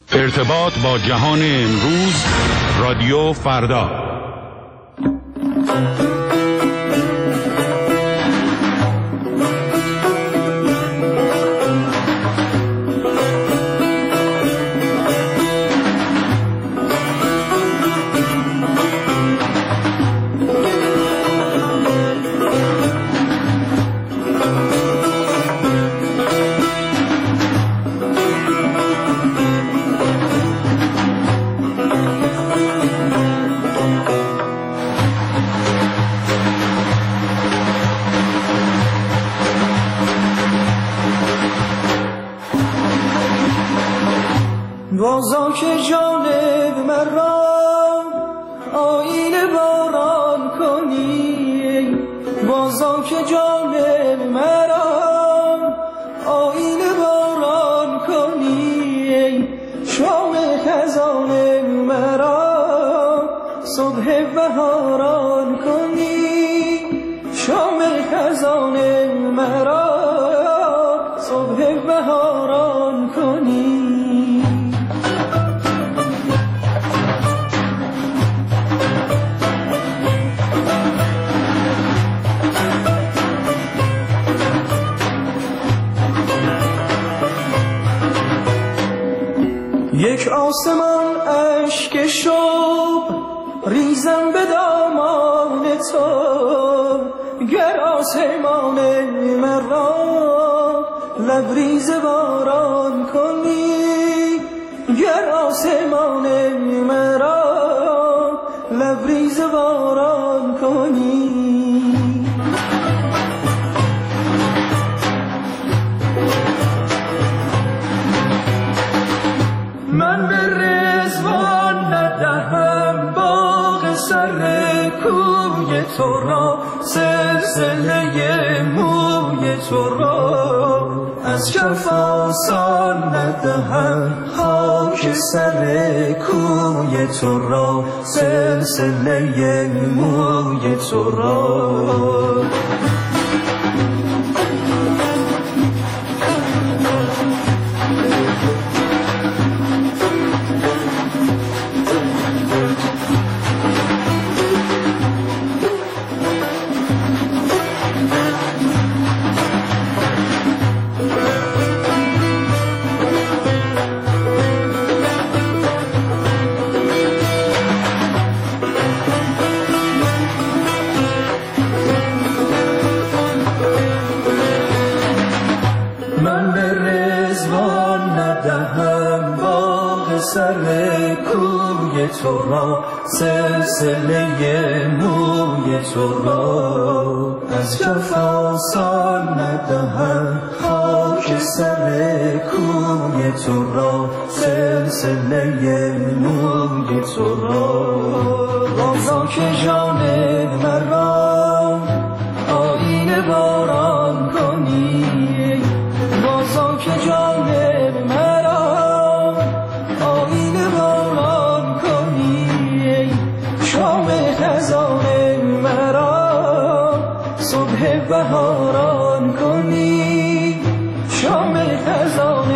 ارتباط با جهان امروز، رادیو فردا. بازا که جانب مرا آیین باران کنی، بازا که جانب مرا آیین باران کنی، شام خزان مرا صبح بهاران کنی، شام خزان مرا صبح بهاران کنی. یک آسمان اشک شب ریزم به دامان تو، گر آسمان مرا لبریز باران کنی، گر آسمان مرا لبریز باران کنی. من به رضوان ندهم باغ سر کوی تو را، سلسله موی تو را از کف آسان ندهم، خاک سر کوی تو را سلسله موی تو را. سر کوی تو را سلسله موی تو را از کف آسان ندهم، خاک سر کوی تو را سلسله موی تو را. بازا که جانب مرا آیین باران کنی، بازا که جانب مرا شام خزان مرا صبح بهاران کنی، شام خزان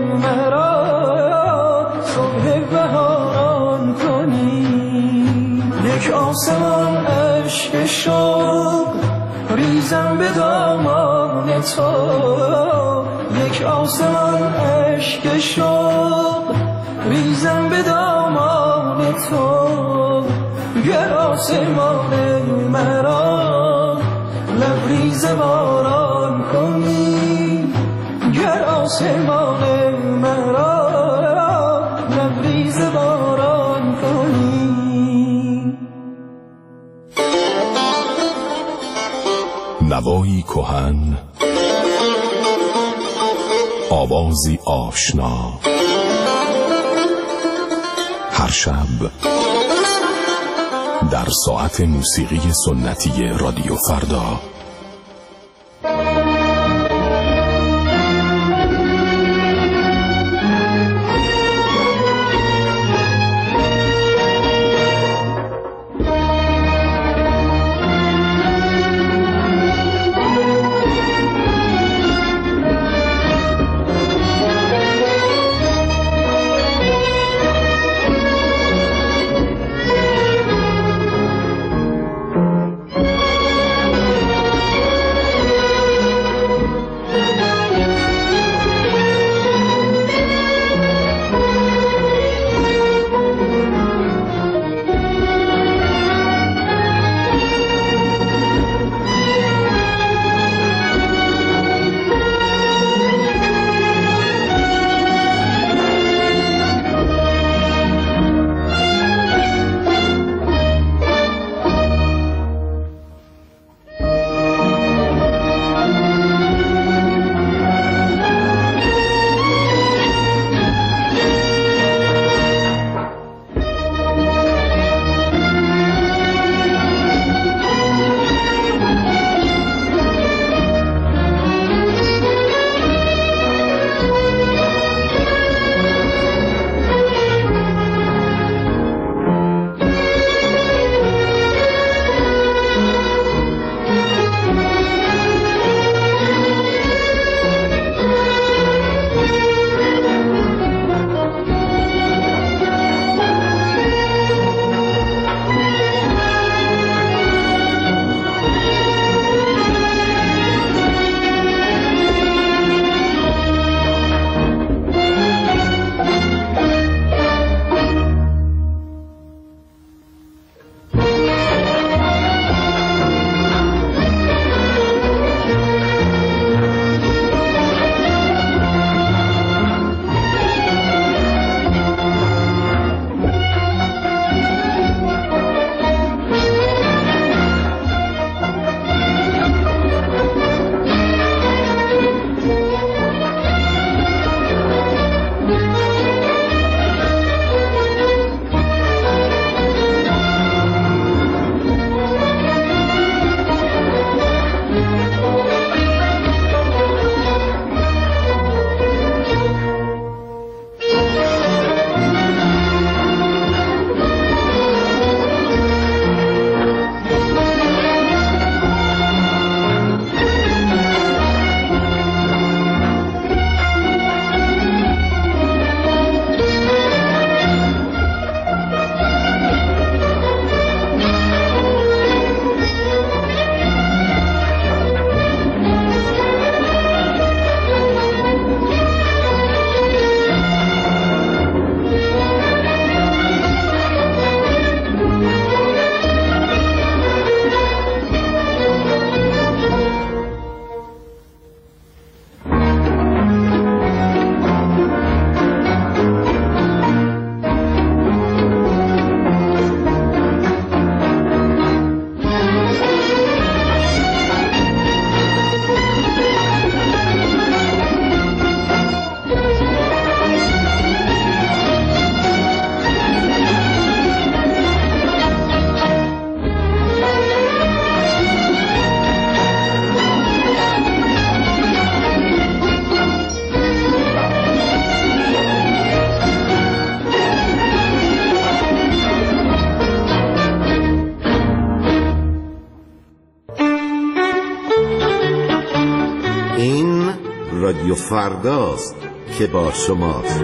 مرا صبح بهاران کنی. یک آسمان اشک شوق ریزم به دامان تو، یک آسمان اشک شوق ریزم به دامان تو، گر آسمان مرا لبریز باران کنی، گر آسمان مرا لبریز باران کنی. نوایی کهن، آوازی آشنا، هر شب در ساعت موسیقی سنتی رادیو فردا. رادیو فرداست که با شماست.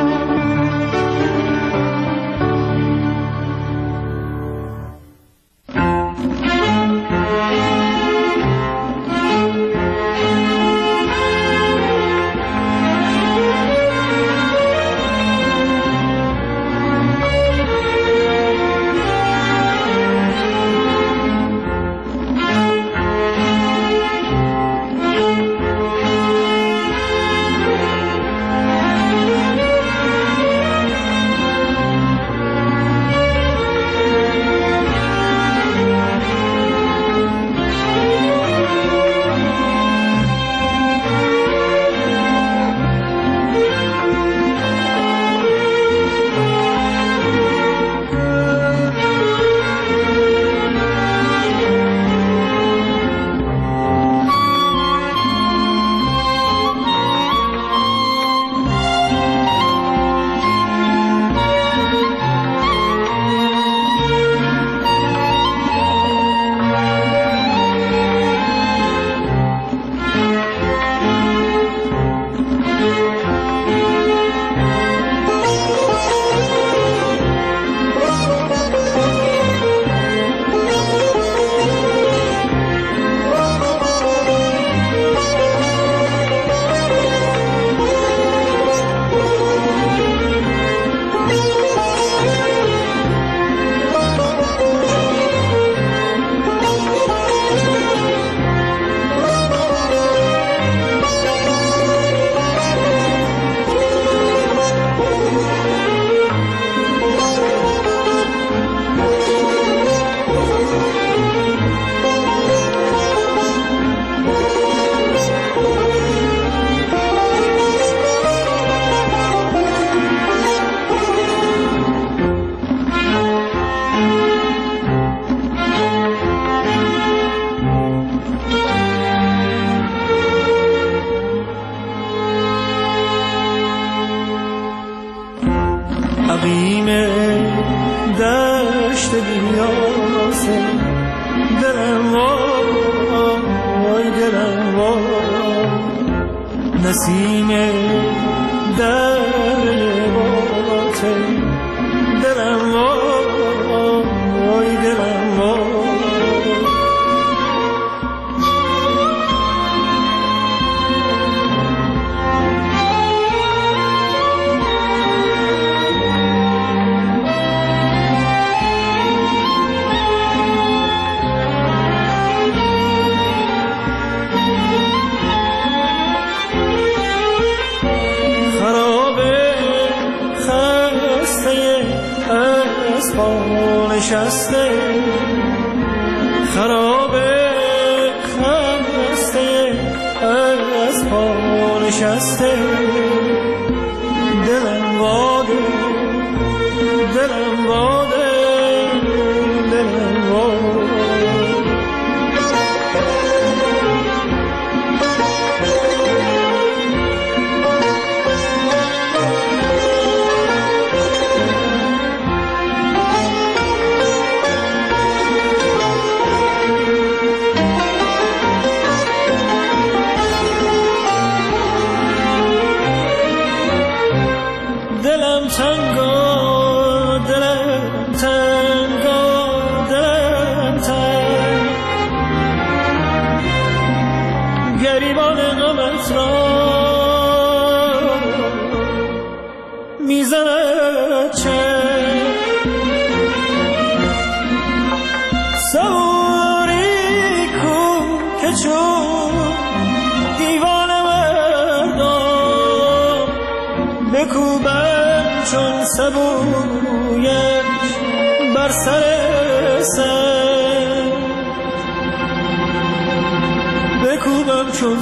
چون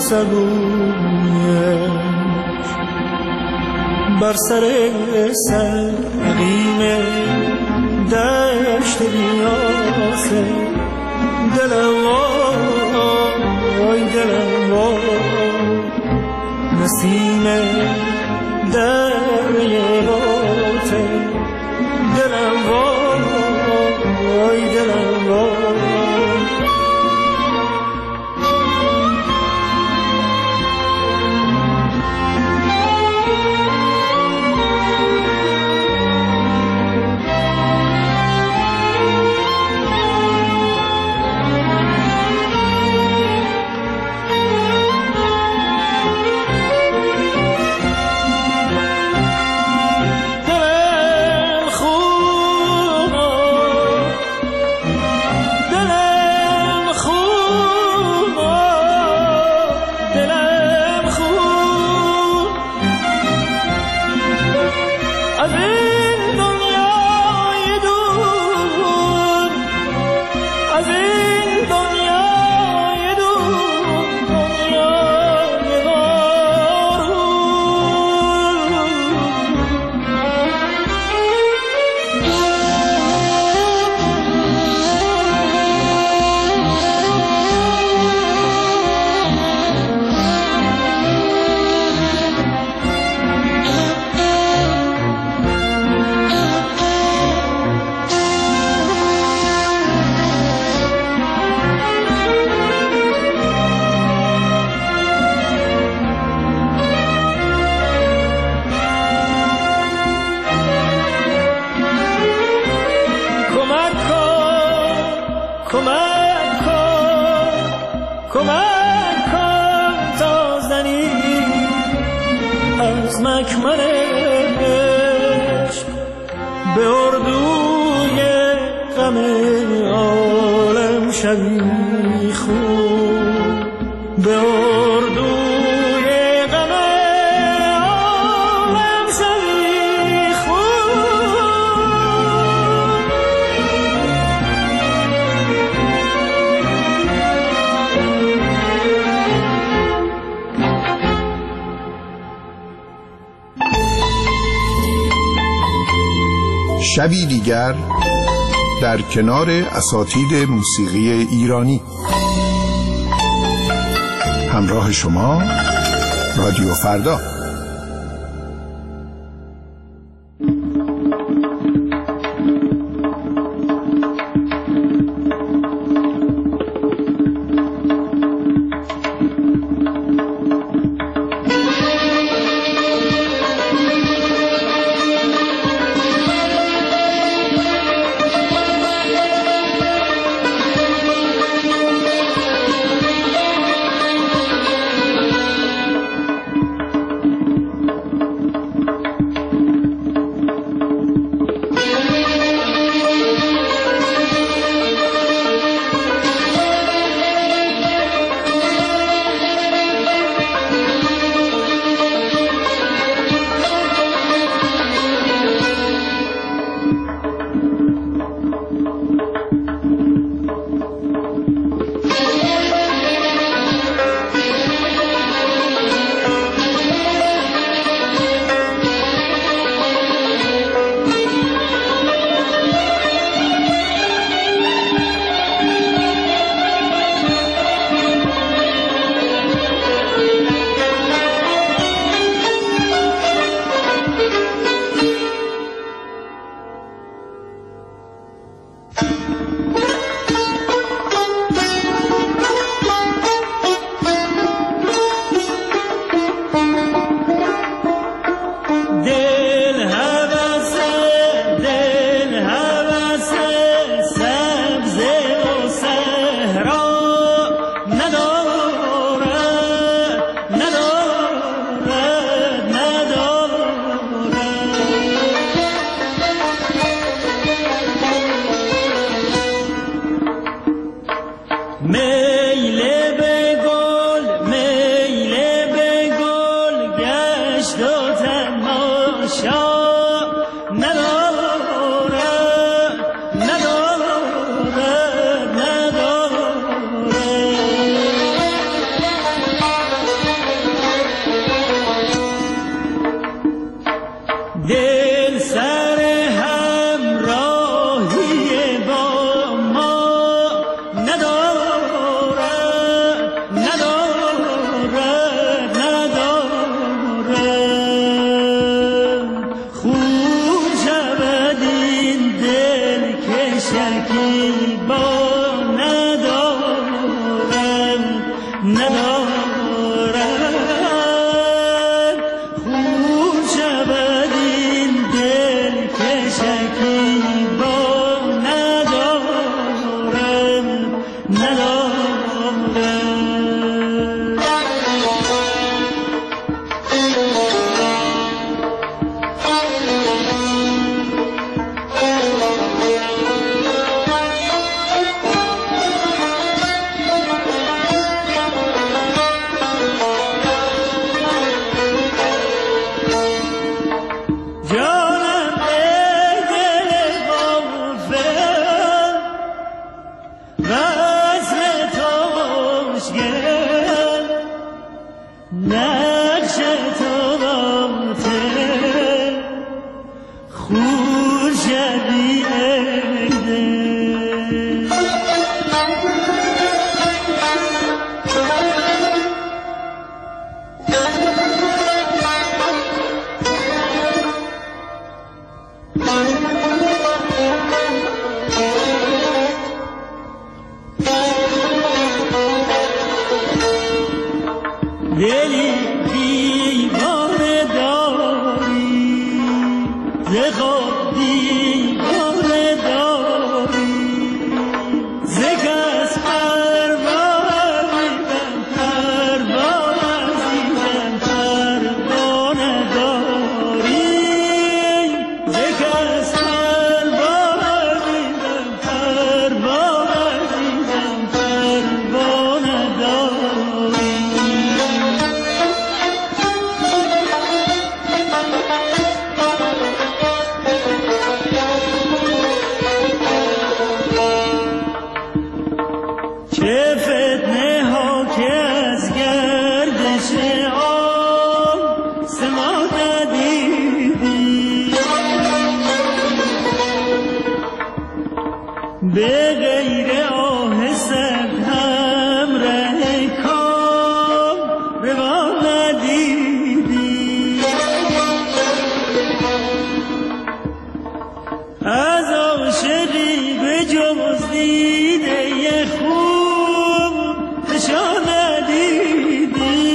سبویش بر سر سقیم دشت بیاسه دلم وای دلم وای نسیم دریای باته دلم وای دلم وای کمک کن تا زنی از مکمن عشق به اردوی غم عالم شوی خون، به اردوی غم عالم شوی خون. شبی دیگر در کنار اساتید موسیقی ایرانی. همراه شما رادیو فردا. دلی دیوانه داری، ز خود دیوانه داری، ز کس پروا به غیر آه سرد هم ره کام روا ندیدی. از عاشقی به جز دیده خوب نشان ندیدی.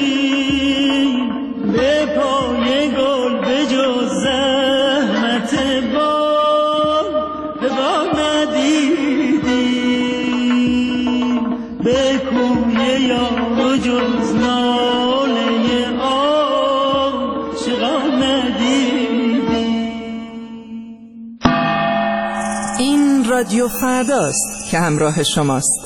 به پای گل به جز زحمت باد روا ندیدی. به کوی یار و جز ناله عاشقان ندیدی. این رادیو فرداست که همراه شماست.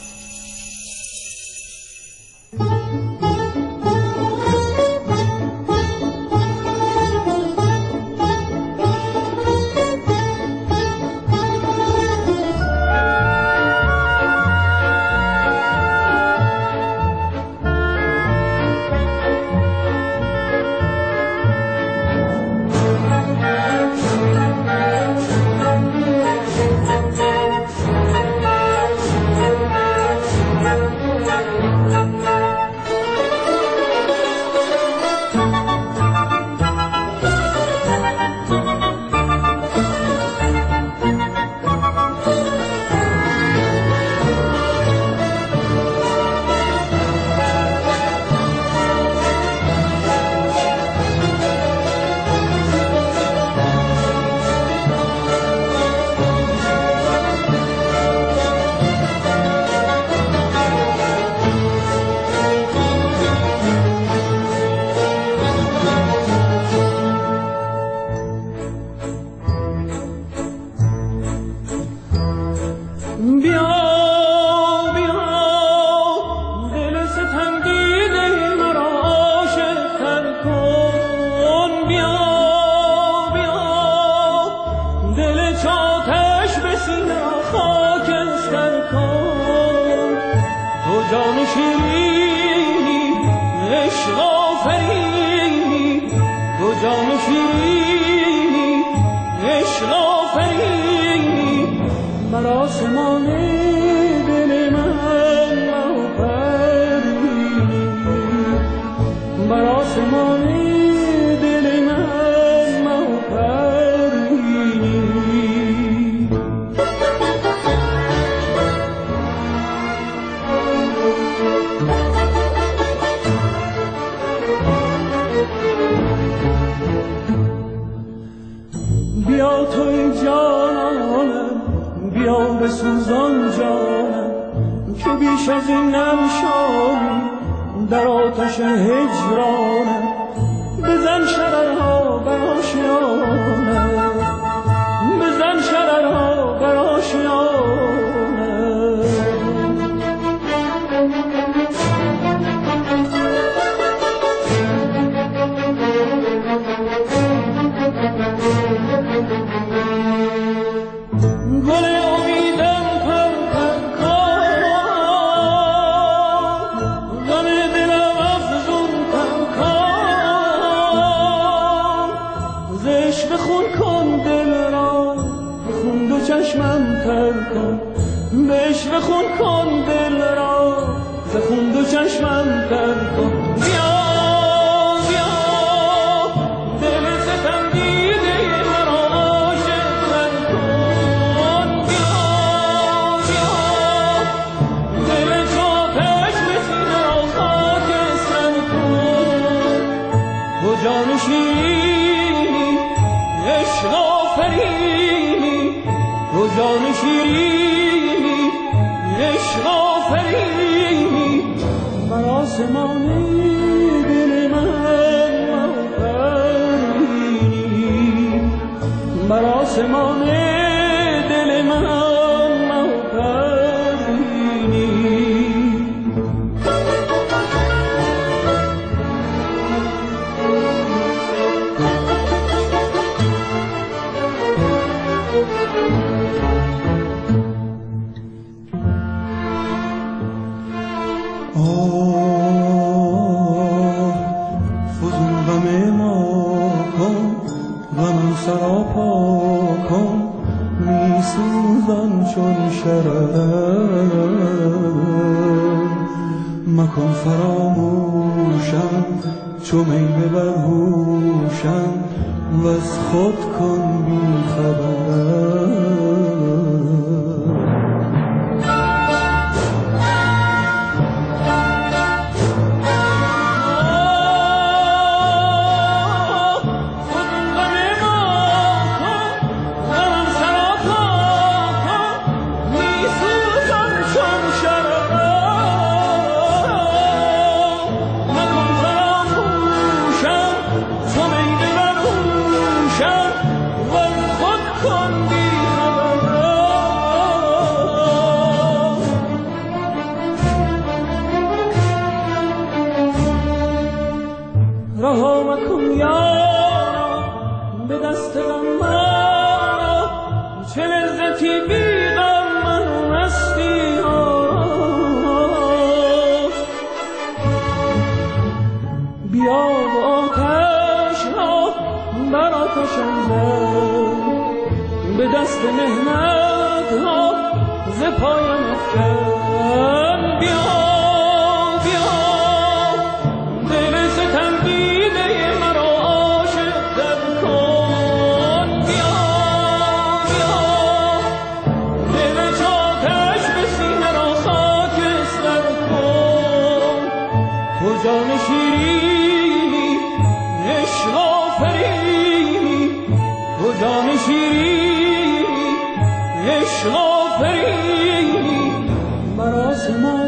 بیا توی جانانم، بیا بسوزان جانم، که بیش از این نمشانی در آتش هجرانم. بزن شررها بر آشیانم، بزن شررها بر آشیانم. گل امیدم پر پر کار، غم دلم افزون پر کار. ز عشق خون کن دل را، خون دو چشمم تر کن. به عشق خون کن دل را، ز خون دو چشمم تر کن. بیا بیا دل ستم دیده مرا عاشق تر کن. بیا بیا دل چاتش به سینه را خاکستر کن. تو جان شیرینی عشق آفرینی، تو جان شیرینی عشق آفرینی. بر آسمان دل من آفرینی، بر آسمان دل من آفرینی. فزون غم ما کن، غمم سراپا کن. می سوزان چون شرر مکن فراموشم چو می ببر هوشم و از خود کن بی خبر. رها مکن یارا به دست غم مرا، چه لذتی بی غم من و مستی هاست. بیا و آتش را بر آتش اندر، به دست مهنت ها ز پایم افکن. بیا جان شیرینی عشق آفرینی، تو جان شیرینی عشق آفرینی بر آسمان